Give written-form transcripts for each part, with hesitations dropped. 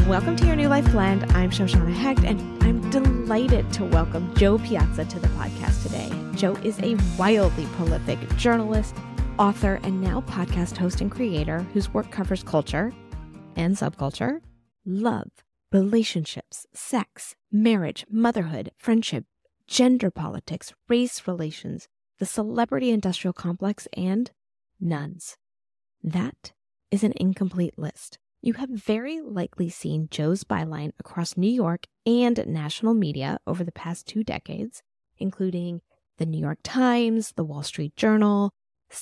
Welcome to your New Life Blend. I'm Shoshana Hecht, and I'm delighted to welcome Jo Piazza to the podcast today. Jo is a wildly prolific journalist, author, and now podcast host and creator whose work covers culture and subculture, love, relationships, sex, marriage, motherhood, friendship, gender politics, race relations, the celebrity industrial complex, and nuns. That is an incomplete list. You have very likely seen Jo's byline across New York and national media over the past 2 decades, including the New York Times, the Wall Street Journal,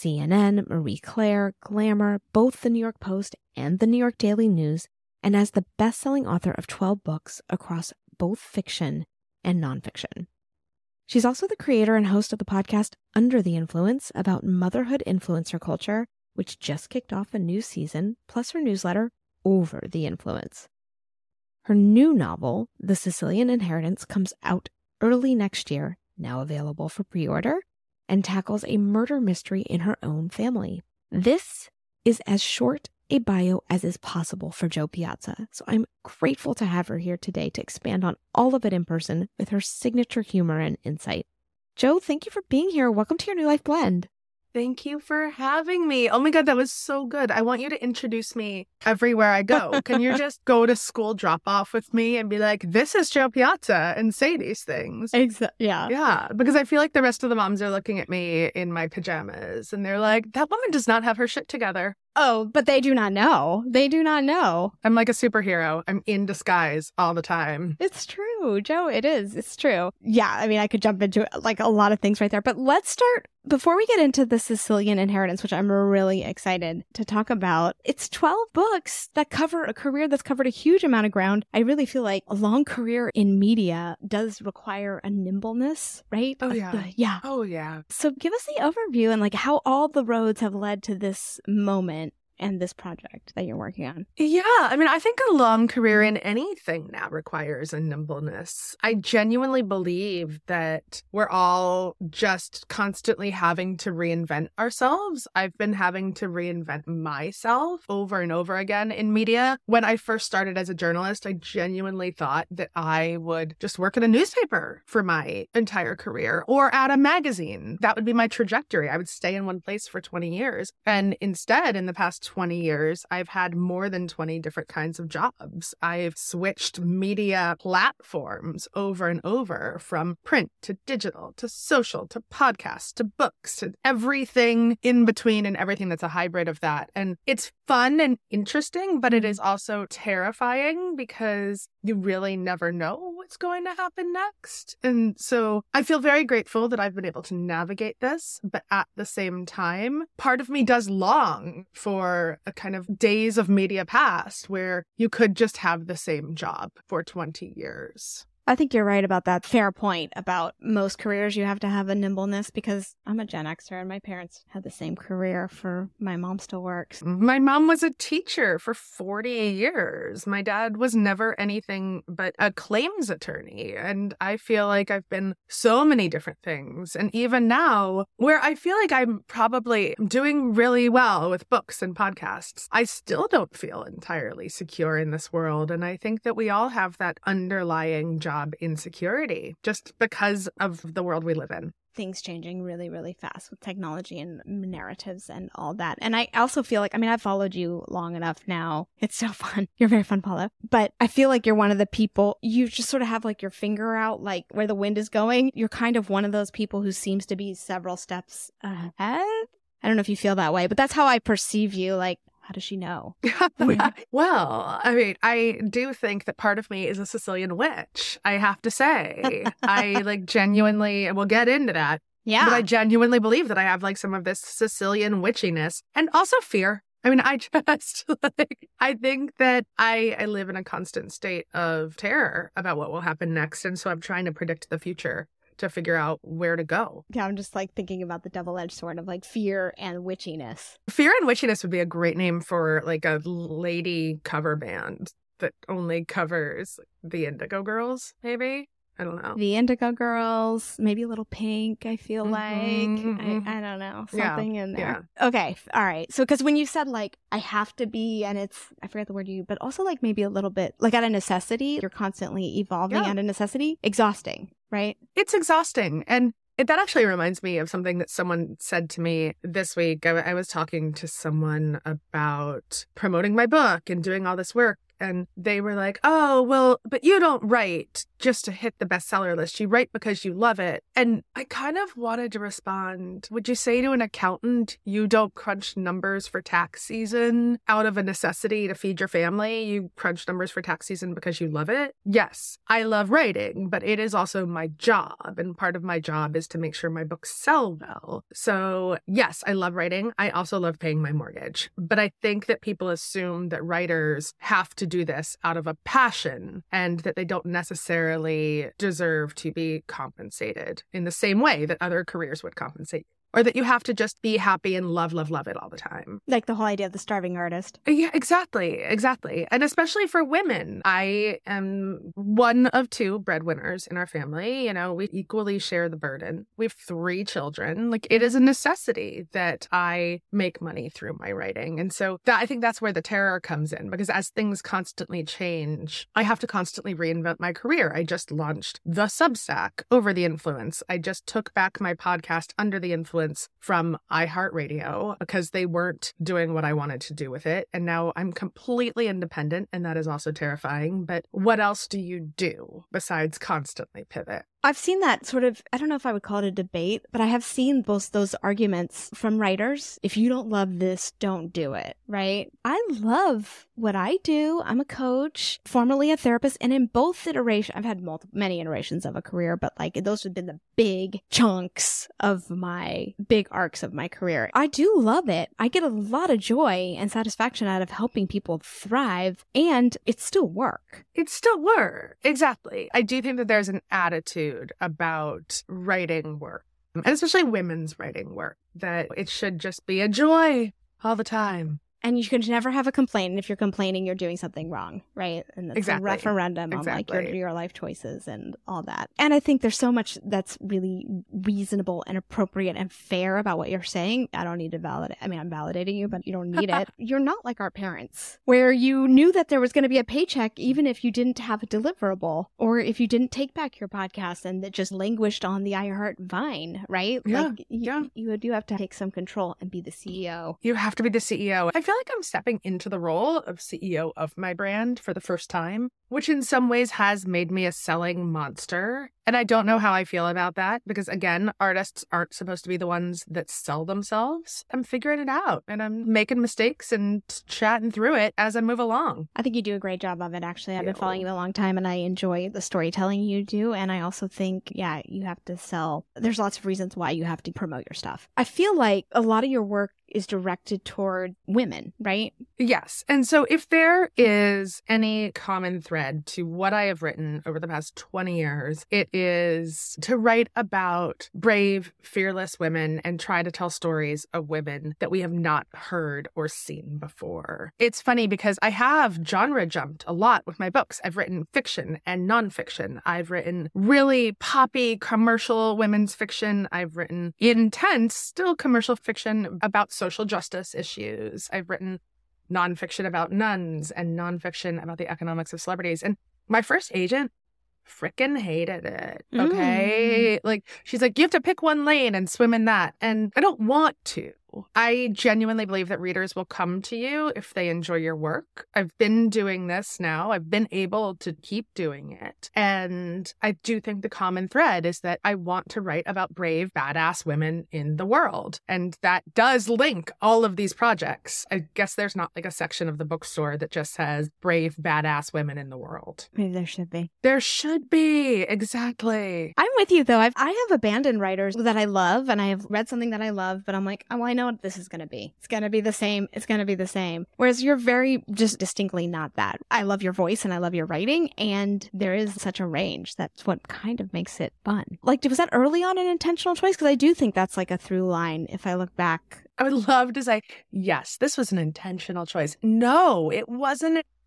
CNN, Marie Claire, Glamour, both the New York Post and the New York Daily News, and as the best-selling author of 12 books across both fiction and nonfiction. She's also the creator and host of the podcast Under the Influence about motherhood influencer culture, which just kicked off a new season, plus her newsletter, Over the Influence. Her new novel, The Sicilian Inheritance, comes out early next year, now available for pre-order, and tackles a murder mystery in her own family. This is as short a bio as is possible for Jo Piazza, so I'm grateful to have her here today to expand on all of it in person with her signature humor and insight. Jo, thank you for being here. Welcome to your New Life Blend. Thank you for having me. Oh my God, that was so good. I want you to introduce me everywhere I go. Can you just go to school drop off with me and be like, this is Jo Piazza, and say these things? Yeah. Yeah, because I feel like the rest of the moms are looking at me in my pajamas and they're like, that woman does not have her shit together. Oh, but they do not know. They do not know. I'm like a superhero. I'm in disguise all the time. It's true, Jo. It is. It's true. Yeah, I mean, I could jump into like a lot of things right there. But let's start, before we get into the Sicilian Inheritance, which I'm really excited to talk about. It's 12 books that cover a career that's covered a huge amount of ground. I really feel like a long career in media does require a nimbleness, right? Oh, yeah. Yeah. Oh, yeah. So give us the overview and like how all the roads have led to this moment and this project that you're working on. Yeah, I mean, I think a long career in anything now requires a nimbleness. I genuinely believe that we're all just constantly having to reinvent ourselves. I've been having to reinvent myself over and over again in media. When I first started as a journalist, I genuinely thought that I would just work at a newspaper for my entire career or at a magazine. That would be my trajectory. I would stay in one place for 20 years. And instead, in the past 20 years, I've had more than 20 different kinds of jobs. I've switched media platforms over and over, from print to digital to social to podcasts to books to everything in between and everything that's a hybrid of that. And it's fun and interesting, but it is also terrifying because you really never know what's going to happen next. And so I feel very grateful that I've been able to navigate this, but at the same time, part of me does long for a kind of days of media past where you could just have the same job for 20 years. I think you're right about that. Fair point about most careers. You have to have a nimbleness, because I'm a Gen Xer and my parents had the same career. For my mom still works. My mom was a teacher for 40 years. My dad was never anything but a claims attorney. And I feel like I've been so many different things. And even now, where I feel like I'm probably doing really well with books and podcasts, I still don't feel entirely secure in this world. And I think that we all have that underlying job insecurity just because of the world we live in. Things changing really, really fast with technology and narratives and all that. And I also feel like, I mean, I've followed you long enough now. It's so fun. You're very fun, Paula. But I feel like you're one of the people, you just sort of have like your finger out, like where the wind is going. You're kind of one of those people who seems to be several steps ahead. I don't know if you feel that way, but that's how I perceive you. Like, how does she know? Well, I mean, I do think that part of me is a Sicilian witch, I have to say. I like genuinely, we'll get into that. Yeah. But I genuinely believe that I have like some of this Sicilian witchiness and also fear. I mean, I just like, I think that I live in a constant state of terror about what will happen next. And so I'm trying to predict the future to figure out where to go. Yeah, I'm just like thinking about the double-edged sword of like fear and witchiness. Fear and witchiness would be a great name for like a lady cover band that only covers the Indigo Girls, maybe. I don't know. The Indigo Girls, maybe a little Pink, I feel like. I don't know. Something in there. Yeah. Okay. All right. So, because when you said like, I have to be, and it's, I forget the word you, but also like maybe a little bit like out of necessity, you're constantly evolving out of necessity. Exhausting, right? It's exhausting. And that actually reminds me of something that someone said to me this week. I was talking to someone about promoting my book and doing all this work. And they were like, oh, well, but you don't write just to hit the bestseller list. You write because you love it. And I kind of wanted to respond, would you say to an accountant, you don't crunch numbers for tax season out of a necessity to feed your family? You crunch numbers for tax season because you love it? Yes, I love writing, but it is also my job. And part of my job is to make sure my books sell well. So yes, I love writing. I also love paying my mortgage. But I think that people assume that writers have to do this out of a passion and that they don't necessarily deserve to be compensated in the same way that other careers would compensate. Or that you have to just be happy and love it all the time. Like the whole idea of the starving artist. Yeah, exactly. And especially for women. I am one of 2 breadwinners in our family. You know, we equally share the burden. We have 3 children. Like, it is a necessity that I make money through my writing. And so I think that's where the terror comes in, because as things constantly change, I have to constantly reinvent my career. I just launched the Substack over the influence. I just took back my podcast Under the Influence from iHeartRadio because they weren't doing what I wanted to do with it. And now I'm completely independent, and that is also terrifying. But what else do you do besides constantly pivot? I've seen that sort of, I don't know if I would call it a debate, but I have seen both those arguments from writers. If you don't love this, don't do it, right? I love what I do. I'm a coach, formerly a therapist, and in both iterations, I've had many iterations of a career, but like those have been the big chunks of my big arcs of my career. I do love it. I get a lot of joy and satisfaction out of helping people thrive, and it's still work. It's still work. Exactly. I do think that there's an attitude about writing work, and especially women's writing work, that it should just be a joy all the time. And you can never have a complaint. And if you're complaining, you're doing something wrong, right? And that's a referendum on like your life choices and all that. And I think there's so much that's really reasonable and appropriate and fair about what you're saying. I don't need to validate. I mean, I'm validating you, but you don't need it. You're not like our parents, where you knew that there was going to be a paycheck even if you didn't have a deliverable, or if you didn't take back your podcast and it just languished on the iHeart Vine, right? Yeah. Like you do have to take some control and be the CEO. You have to be the CEO. I feel like I'm stepping into the role of CEO of my brand for the first time, which in some ways has made me a selling monster. And I don't know how I feel about that because, again, artists aren't supposed to be the ones that sell themselves. I'm figuring it out and I'm making mistakes and chatting through it as I move along. I think you do a great job of it, actually. I've been following you a long time and I enjoy the storytelling you do. And I also think, you have to sell. There's lots of reasons why you have to promote your stuff. I feel like a lot of your work is directed toward women, right? Yes. And so if there is any common thread to what I have written over the past 20 years, it is to write about brave, fearless women and try to tell stories of women that we have not heard or seen before. It's funny because I have genre jumped a lot with my books. I've written fiction and nonfiction. I've written really poppy commercial women's fiction. I've written intense, still commercial fiction about social justice issues. I've written nonfiction about nuns and nonfiction about the economics of celebrities. And my first agent frickin' hated it. Okay. Like, she's like, you have to pick one lane and swim in that. And I don't want to. I genuinely believe that readers will come to you if they enjoy your work. I've been doing this now. I've been able to keep doing it. And I do think the common thread is that I want to write about brave, badass women in the world. And that does link all of these projects. I guess there's not like a section of the bookstore that just says brave, badass women in the world. Maybe there should be. There should be. Exactly. I'm with you, though. I have abandoned writers that I love, and I have read something that I love, but I'm like, oh, I know what this is going to be. It's going to be the same. It's going to be the same. Whereas you're very just distinctly not that. I love your voice and I love your writing, and there is such a range. That's what kind of makes it fun. Like, was that early on an intentional choice? Because I do think that's like a through line if I look back. I would love to say, yes, this was an intentional choice. No, it wasn't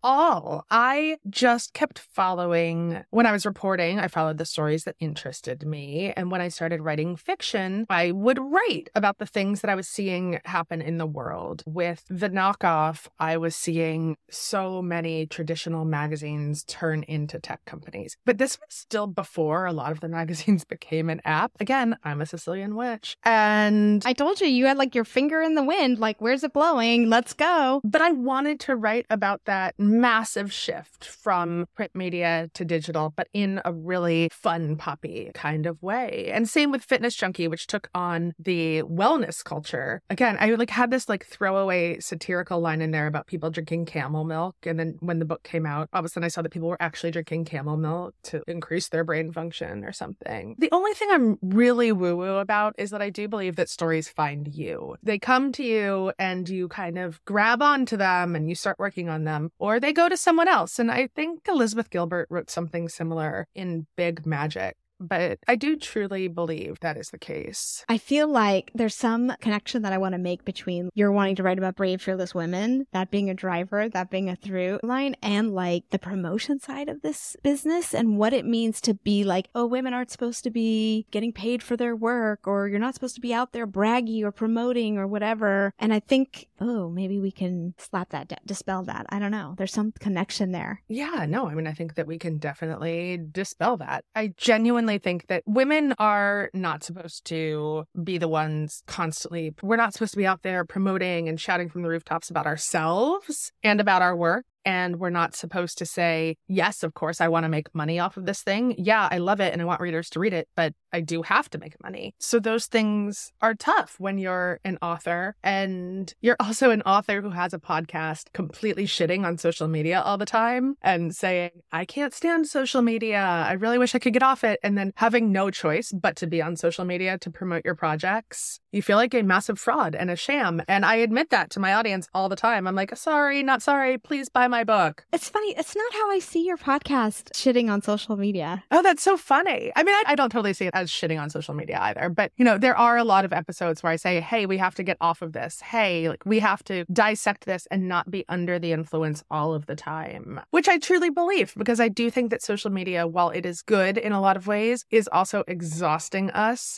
all. I just kept following, when I was reporting, I followed the stories that interested me. And when I started writing fiction, I would write about the things that I was seeing happen in the world. With The Knockoff, I was seeing so many traditional magazines turn into tech companies. But this was still before a lot of the magazines became an app. Again, I'm a Sicilian witch. And I told you had like your finger in the wind, like, where's it blowing? Let's go. But I wanted to write about that massive shift from print media to digital, but in a really fun, poppy kind of way. And same with Fitness Junkie, which took on the wellness culture. Again, I had this throwaway satirical line in there about people drinking camel milk. And then when the book came out, all of a sudden I saw that people were actually drinking camel milk to increase their brain function or something. The only thing I'm really woo-woo about is that I do believe that stories find you. They come to you and you kind of grab onto them and you start working on them, or they go to someone else. And I think Elizabeth Gilbert wrote something similar in Big Magic. But I do truly believe that is the case. I feel like there's some connection that I want to make between you're wanting to write about brave, fearless women, that being a driver, that being a through line, and the promotion side of this business and what it means to be women aren't supposed to be getting paid for their work, or you're not supposed to be out there braggy or promoting or whatever. And I think, maybe we can slap that, dispel that. I don't know. There's some connection there. Yeah, no, I think that we can definitely dispel that. I genuinely think that women are not supposed to be the ones constantly, we're not supposed to be out there promoting and shouting from the rooftops about ourselves and about our work. And we're not supposed to say, yes, of course, I want to make money off of this thing. Yeah, I love it and I want readers to read it, but I do have to make money. So those things are tough when you're an author, and you're also an author who has a podcast completely shitting on social media all the time and saying, I can't stand social media. I really wish I could get off it. And then having no choice but to be on social media to promote your projects. You feel like a massive fraud and a sham. And I admit that to my audience all the time. I'm like, sorry, not sorry. Please buy my book. It's funny. It's not how I see your podcast shitting on social media. Oh, that's so funny. I don't totally see it as shitting on social media either. But, there are a lot of episodes where I say, hey, we have to get off of this. Hey, we have to dissect this and not be under the influence all of the time, which I truly believe, because I do think that social media, while it is good in a lot of ways, is also exhausting us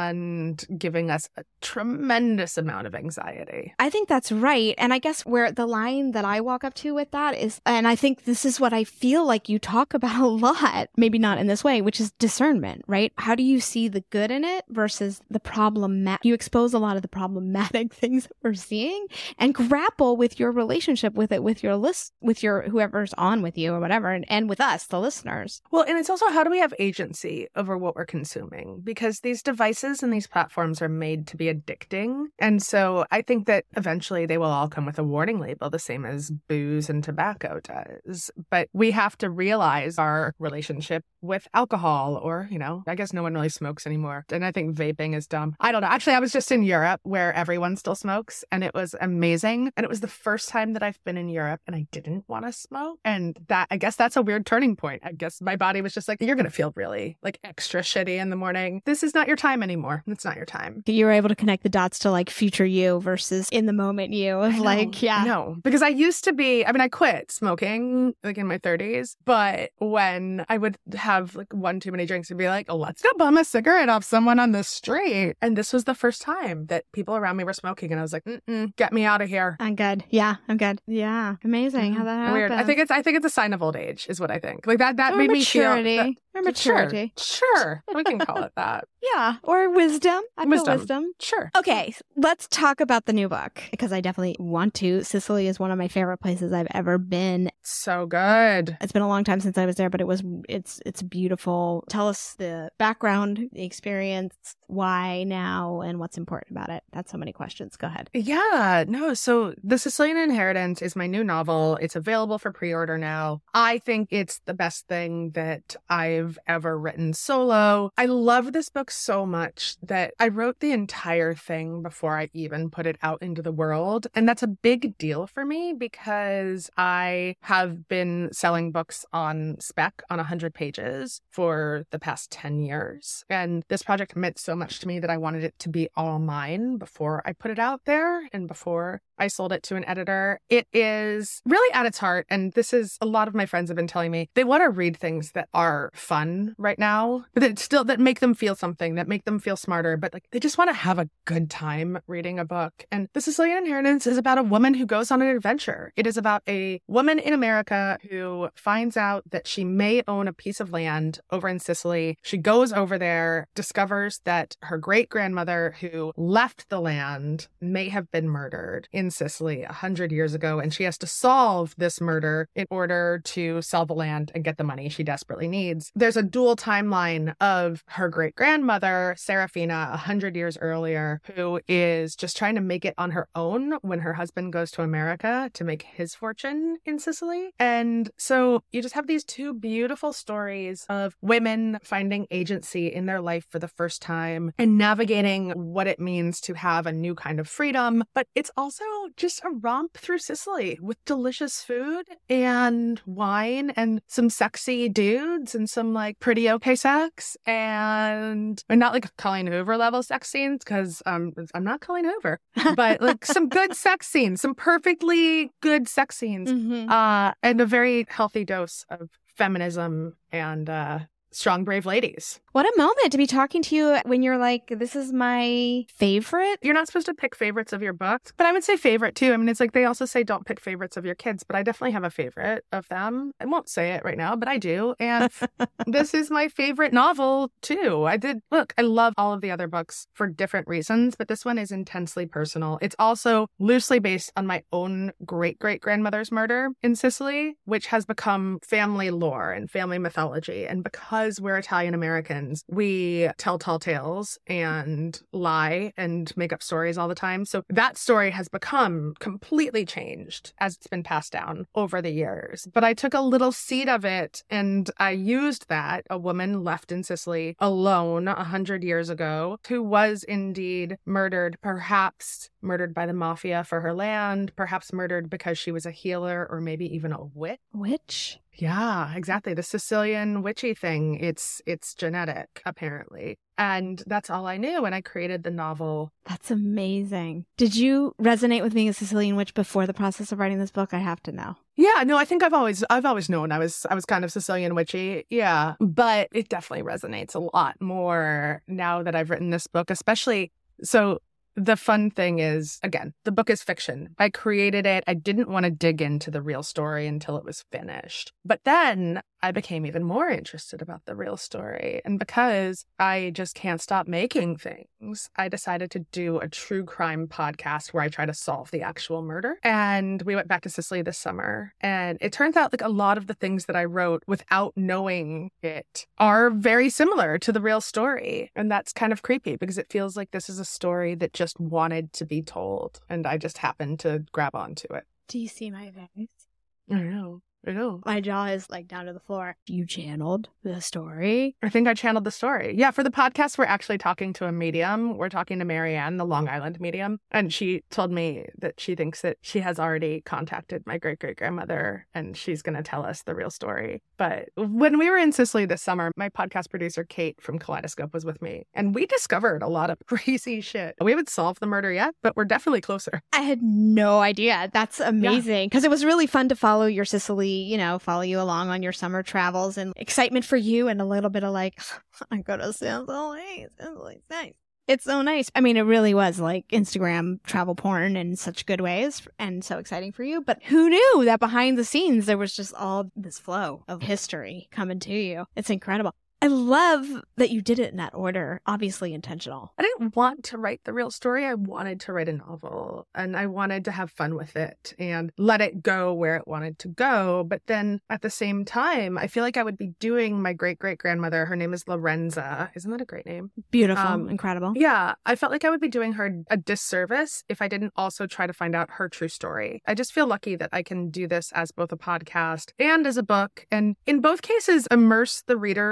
and giving us a tremendous amount of anxiety. I think that's right. And I guess where the line that I walk up to with that is, and I think this is what I feel like you talk about a lot, maybe not in this way, which is discernment, right? How do you see the good in it versus the problematic? You expose a lot of the problematic things that we're seeing and grapple with your relationship with it, with your list, with your whoever's on with you or whatever, and with us, the listeners. Well, and it's also, how do we have agency over what we're consuming? Because these devices and these platforms are made to be addicting. And so I think that eventually they will all come with a warning label, the same as booze and tobacco does. But we have to realize our relationship with alcohol, or, I guess no one really smokes anymore. And I think vaping is dumb. I don't know. Actually, I was just in Europe where everyone still smokes, and it was amazing. And it was the first time that I've been in Europe and I didn't want to smoke. And I guess that's a weird turning point. I guess my body was just like, you're going to feel really extra shitty in the morning. This is not your time anymore. It's not your time. You were able to connect the dots to future you versus in the moment you. No, because I used to be, I quit smoking in my 30s, but when I would have one too many drinks and be like, let's go bum a cigarette off someone on the street. And this was the first time that people around me were smoking, and I was like, get me out of here. I'm good. Yeah, I'm good. Yeah. Amazing how that happened. Weird. I think it's a sign of old age is what I think. That made maturity. Me feel maturity. Sure. We can call it that. Yeah. Or wisdom. I feel wisdom. Sure. Okay. Let's talk about the new book, because I definitely want to. Sicily is one of my favorite places I've ever been. So good. It's been a long time since I was there, but it's beautiful. Tell us the background, the experience, why now, and what's important about it. That's so many questions. Go ahead. Yeah. No. So The Sicilian Inheritance is my new novel. It's available for pre-order now. I think it's the best thing that I've ever written solo. I love this book so much that I wrote the entire entire thing before I even put it out into the world. And that's a big deal for me because I have been selling books on spec on 100 pages for the past 10 years. And this project meant so much to me that I wanted it to be all mine before I put it out there and before I sold it to an editor. It is really at its heart, and this is a lot of my friends have been telling me, they want to read things that are fun right now, but that make them feel something, that make them feel smarter, but like they just want to have a good time reading a book. And The Sicilian Inheritance is about a woman who goes on an adventure. It is about a woman in America who finds out that she may own a piece of land over in Sicily. She goes over there, discovers that her great-grandmother who left the land may have been murdered in Sicily 100 years ago, and she has to solve this murder in order to sell the land and get the money she desperately needs. There's a dual timeline of her great-grandmother, Serafina, 100 years earlier, who is just trying to make it on her own when her husband goes to America to make his fortune in Sicily. And so you just have these two beautiful stories of women finding agency in their life for the first time and navigating what it means to have a new kind of freedom. But it's also just a romp through Sicily with delicious food and wine and some sexy dudes and some like pretty okay sex and not like Colleen Hoover level sex scenes because I'm not Colleen Hoover, but like some good sex scenes, some perfectly good sex scenes, and a very healthy dose of feminism and strong, brave ladies. What a moment to be talking to you when you're like, this is my favorite. You're not supposed to pick favorites of your books, but I would say favorite too. I mean, it's like they also say don't pick favorites of your kids, but I definitely have a favorite of them. I won't say it right now, but I do. And this is my favorite novel too. I love all of the other books for different reasons, but this one is intensely personal. It's also loosely based on my own great-great-grandmother's murder in Sicily, which has become family lore and family mythology. And because we're Italian Americans, we tell tall tales and lie and make up stories all the time. So that story has become completely changed as it's been passed down over the years. But I took a little seed of it and I used that, a woman left in Sicily alone 100 years ago, who was indeed murdered, perhaps murdered by the mafia for her land, perhaps murdered because she was a healer or maybe even a witch. Witch? Yeah, exactly. The Sicilian witchy thing. It's genetic, apparently. And that's all I knew. And I created the novel. That's amazing. Did you resonate with being a Sicilian witch before the process of writing this book? I have to know. Yeah, no, I think I've always known I was kind of Sicilian witchy. Yeah, but it definitely resonates a lot more now that I've written this book, especially so. The fun thing is, again, the book is fiction. I created it. I didn't want to dig into the real story until it was finished. But then I became even more interested about the real story. And because I just can't stop making things, I decided to do a true crime podcast where I try to solve the actual murder. And we went back to Sicily this summer. And it turns out like a lot of the things that I wrote without knowing it are very similar to the real story. And that's kind of creepy because it feels like this is a story that just wanted to be told. And I just happened to grab onto it. Do you see my face? I know. My jaw is like down to the floor. You channeled the story? I think I channeled the story. Yeah, for the podcast, we're actually talking to a medium. We're talking to Marianne, the Long Island medium. And she told me that she thinks that she has already contacted my great-great-grandmother and she's going to tell us the real story. But when we were in Sicily this summer, my podcast producer, Kate from Kaleidoscope, was with me. And we discovered a lot of crazy shit. We haven't solved the murder yet, but we're definitely closer. I had no idea. That's amazing. Because it was really fun to follow your Sicily, follow you along on your summer travels and excitement for you and a little bit of like, I go to Sicily. Sicily's nice. It's so nice. I mean, it really was like Instagram travel porn in such good ways and so exciting for you. But who knew that behind the scenes, there was just all this flow of history coming to you. It's incredible. I love that you did it in that order. Obviously intentional. I didn't want to write the real story. I wanted to write a novel and I wanted to have fun with it and let it go where it wanted to go. But then at the same time, I feel like I would be doing my great-great-grandmother. Her name is Lorenza. Isn't that a great name? Beautiful. Incredible. Yeah. I felt like I would be doing her a disservice if I didn't also try to find out her true story. I just feel lucky that I can do this as both a podcast and as a book. And in both cases, immerse the readers and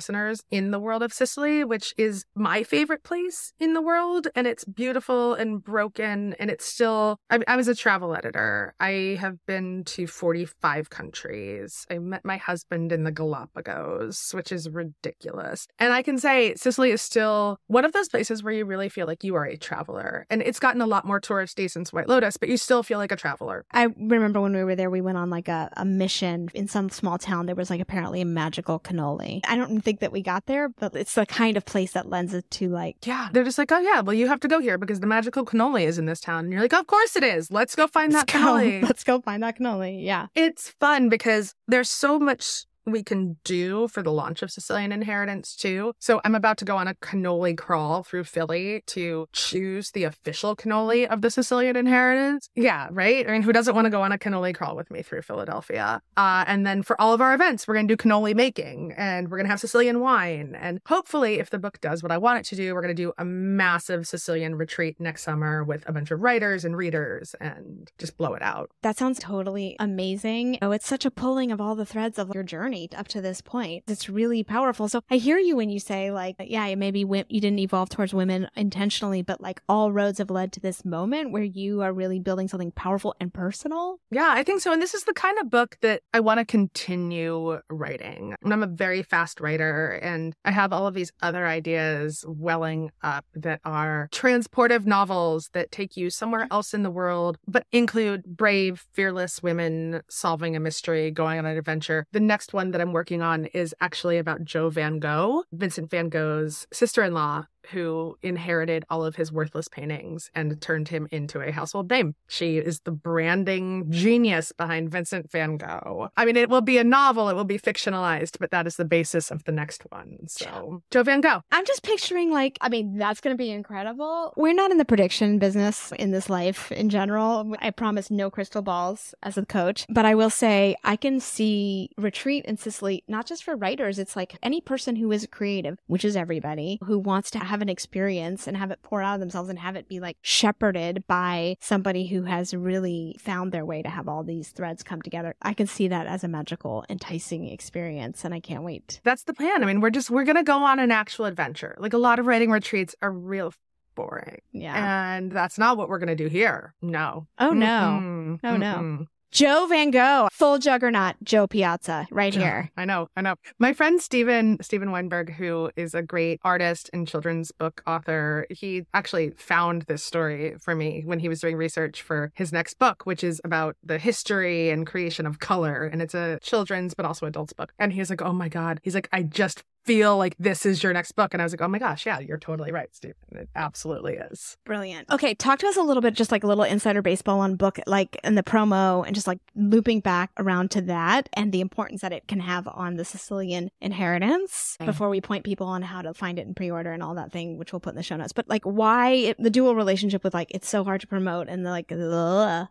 listeners in the world of Sicily, which is my favorite place in the world. And it's beautiful and broken. And it's still, I was a travel editor. I have been to 45 countries. I met my husband in the Galapagos, which is ridiculous. And I can say Sicily is still one of those places where you really feel like you are a traveler. And it's gotten a lot more touristy since White Lotus, but you still feel like a traveler. I remember when we were there, we went on like a mission in some small town. There was like apparently a magical cannoli. I don't think that we got there, but it's the kind of place that lends it to like... Yeah, they're just like, oh yeah, well you have to go here because the magical cannoli is in this town. And you're like, of course it is. Let's go find that cannoli. Let's go find that cannoli. Yeah. It's fun because there's so much we can do for the launch of Sicilian Inheritance too. So I'm about to go on a cannoli crawl through Philly to choose the official cannoli of the Sicilian Inheritance. Yeah, right? I mean, who doesn't want to go on a cannoli crawl with me through Philadelphia? And then for all of our events, we're going to do cannoli making and we're going to have Sicilian wine. And hopefully, if the book does what I want it to do, we're going to do a massive Sicilian retreat next summer with a bunch of writers and readers and just blow it out. That sounds totally amazing. Oh, it's such a pulling of all the threads of your journey up to this point. It's really powerful. So I hear you when you say like, yeah, maybe you didn't evolve towards women intentionally, but like all roads have led to this moment where you are really building something powerful and personal. Yeah, I think so. And this is the kind of book that I want to continue writing. And I'm a very fast writer and I have all of these other ideas welling up that are transportive novels that take you somewhere else in the world, but include brave, fearless women solving a mystery, going on an adventure. The next one that I'm working on is actually about Jo Van Gogh, Vincent van Gogh's sister-in-law, who inherited all of his worthless paintings and turned him into a household name. She is the branding genius behind Vincent van Gogh. I mean, it will be a novel, it will be fictionalized, but that is the basis of the next one. So, Jo Van Gogh. I'm just picturing like, I mean, that's going to be incredible. We're not in the prediction business in this life in general. I promise no crystal balls as a coach, but I will say I can see retreat in Sicily, not just for writers. It's like any person who is creative, which is everybody, who wants to have an experience and have it pour out of themselves and have it be like shepherded by somebody who has really found their way to have all these threads come together. I can see that as a magical, enticing experience, and I can't wait. That's the plan. I mean, we're going to go on an actual adventure. Like a lot of writing retreats are real boring. Yeah. And that's not what we're going to do here. No. Oh, no. Oh, no. Jo Van Gogh, full juggernaut, Jo Piazza, right here. I know. My friend Steven Weinberg, who is a great artist and children's book author, he actually found this story for me when he was doing research for his next book, which is about the history and creation of color. And it's a children's, but also adults book. And he's like, oh my God. He's like, I just feel like this is your next book. And I was like, oh my gosh, yeah, you're totally right, Stephen. It absolutely is. Brilliant. Okay, talk to us a little bit, just like a little insider baseball on book, like in the promo, and just like looping back around to that and the importance that it can have on the Sicilian Inheritance before we point people on how to find it and pre-order and all that thing, which we'll put in the show notes. But like the dual relationship with like, it's so hard to promote and the like, ugh.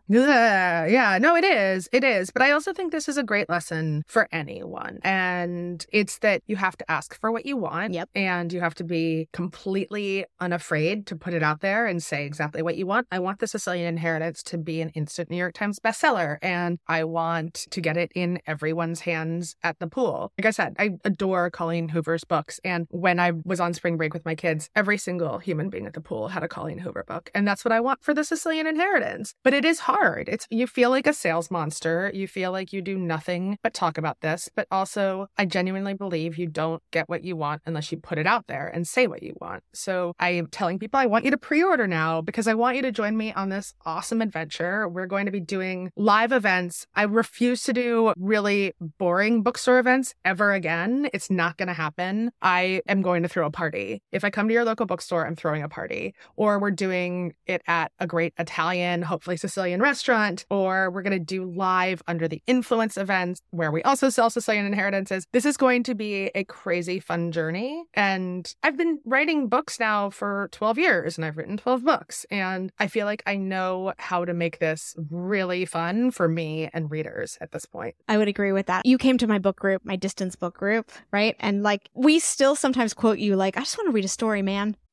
Yeah, no, it is. It is. But I also think this is a great lesson for anyone. And it's that you have to ask for what you want. Yep. And you have to be completely unafraid to put it out there and say exactly what you want. I want the Sicilian Inheritance to be an instant New York Times bestseller. And I want to get it in everyone's hands at the pool. Like I said, I adore Colleen Hoover's books. And when I was on spring break with my kids, every single human being at the pool had a Colleen Hoover book. And that's what I want for the Sicilian Inheritance. But it is hard. You feel like a sales monster. You feel like you do nothing but talk about this. But also, I genuinely believe you don't get what you want unless you put it out there and say what you want. So I am telling people I want you to pre-order now because I want you to join me on this awesome adventure. We're going to be doing live events. I refuse to do really boring bookstore events ever again. It's not going to happen. I am going to throw a party. If I come to your local bookstore, I'm throwing a party. Or we're doing it at a great Italian, hopefully Sicilian restaurant. Or we're going to do live Under the Influence events where we also sell Sicilian Inheritances. This is going to be a crazy fun journey. And I've been writing books now for 12 years and I've written 12 books. And I feel like I know how to make this really fun for me and readers at this point. I would agree with that. You came to my book group, my distance book group, right? And like, we still sometimes quote you like, I just want to read a story, man.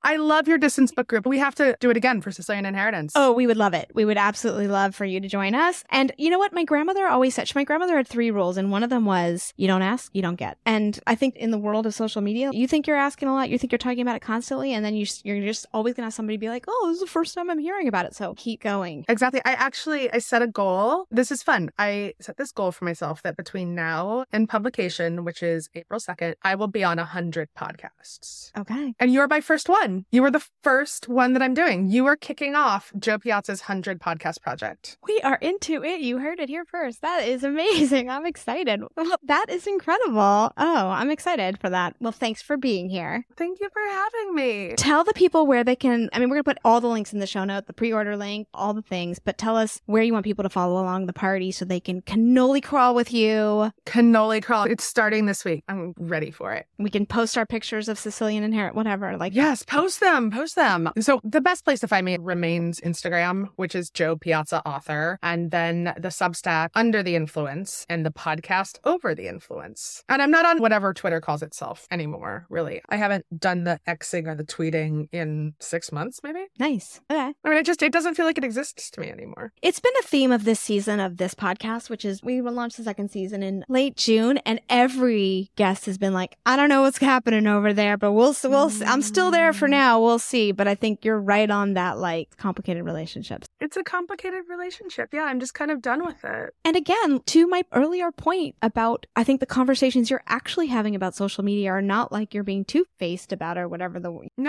I love your distance book group. We have to do it again for Sicilian Inheritance. Oh, we would love it. We would absolutely love for you to join us. And you know what? My grandmother always said, my grandmother had 3 rules, and one of them was, you don't ask, you don't get. And I think in the world of social media, you think you're asking a lot, you think you're talking about it constantly, and then you're just always going to have somebody be like, oh, this is the first time I'm hearing about it. So keep going. Exactly. I set a goal. This is fun. I set this goal for myself that between now and publication, which is April 2nd, I will be on 100 podcasts. Okay. And you're my first one. You were the first one that I'm doing. You are kicking off Joe Piazza's 100 podcast project. We are into it. You heard it here first. That is amazing. I'm excited. Well, that is incredible. Oh, I'm excited for that. Well, thanks for being here. Thank you for having me. Tell the people where they can, we're going to put all the links in the show note, the pre-order link, all the things, but tell us where you want people to follow along the party so they can cannoli crawl with you. Cannoli crawl. It's starting this week. I'm ready for it. We can post our pictures of Sicilian Inherit, whatever. Yes, post them. So the best place to find me remains Instagram, which is Joe Piazza Author, and then the Substack Under the Influence and the podcast Over the Influence. And I'm not on whatever Twitter calls itself anymore, really. I haven't done the Xing or the tweeting in 6 months, maybe. Nice. Okay. It doesn't feel like it exists to me anymore. It's been a theme of this season of this podcast, which is we will launch the second season in late June, and every guest has been like, I don't know what's happening over there, but we'll I'm still there for now. We'll see. But I think you're right on that, complicated relationships. It's a complicated relationship. Yeah, I'm just kind of done with it. And again, to my earlier point about, I think the conversations you're actually having about social media are not like you're being two-faced about or whatever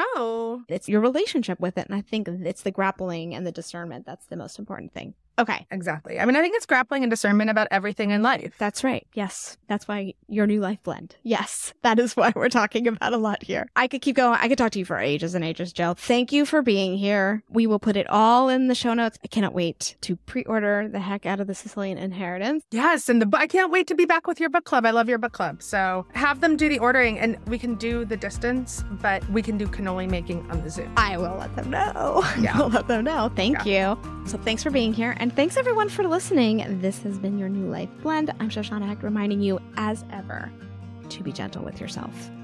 No. It's your relationship with it. And I think it's the grappling and the discernment. That's the most important thing. Okay. Exactly. I think it's grappling and discernment about everything in life. That's right. Yes. That's why your new life blend. Yes. That is why we're talking about a lot here. I could keep going. I could talk to you for ages and ages, Jill. Thank you for being here. We will put it all in the show notes. I cannot wait to pre-order the heck out of the Sicilian Inheritance. Yes. And I can't wait to be back with your book club. I love your book club. So have them do the ordering and we can do the distance, but we can do cannoli making on the Zoom. I will let them know. Yeah. I'll let them know. Thank you. So thanks for being here. And thanks everyone for listening. This has been your New Life Blend. I'm Shoshana Hecht, reminding you, as ever, to be gentle with yourself.